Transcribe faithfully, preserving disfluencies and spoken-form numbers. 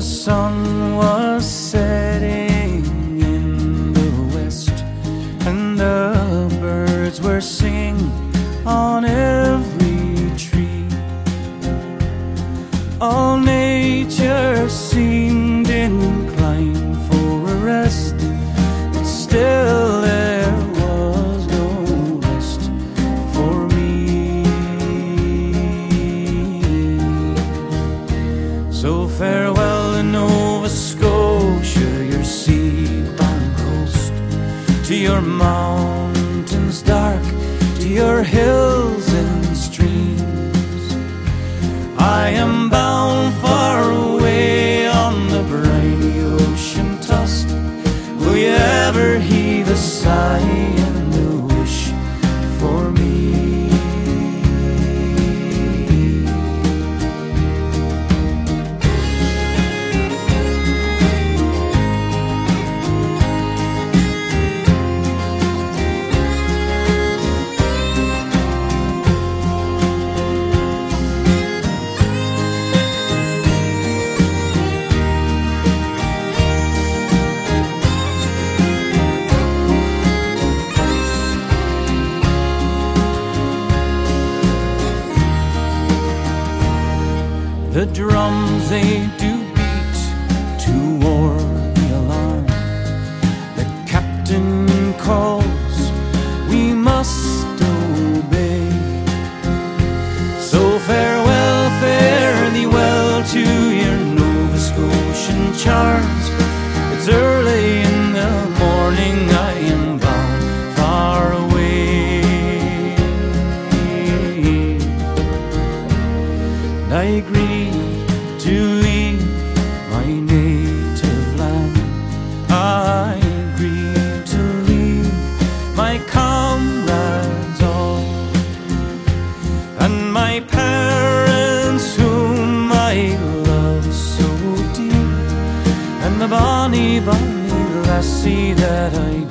sun was setting in the west, and the birds were singing on every tree. All nature seemed inclined for a rest, but still there was no rest for me. So farewell to Nova Scotia, your sea-bound coast, to your mountains dark, to your hills and streams. I am bound far away on the briny ocean tossed. Will you ever heave a sigh and a wish for me? The drums, they do beat to war the alarm. The captain calls, we must obey. So farewell, fare thee well to your Nova Scotian charms. It's early in the morning, I am bound far away, and I agree to leave my native land. I agree to leave my comrades all, and my parents whom I love so dear, and the bonny, bonny lassie that I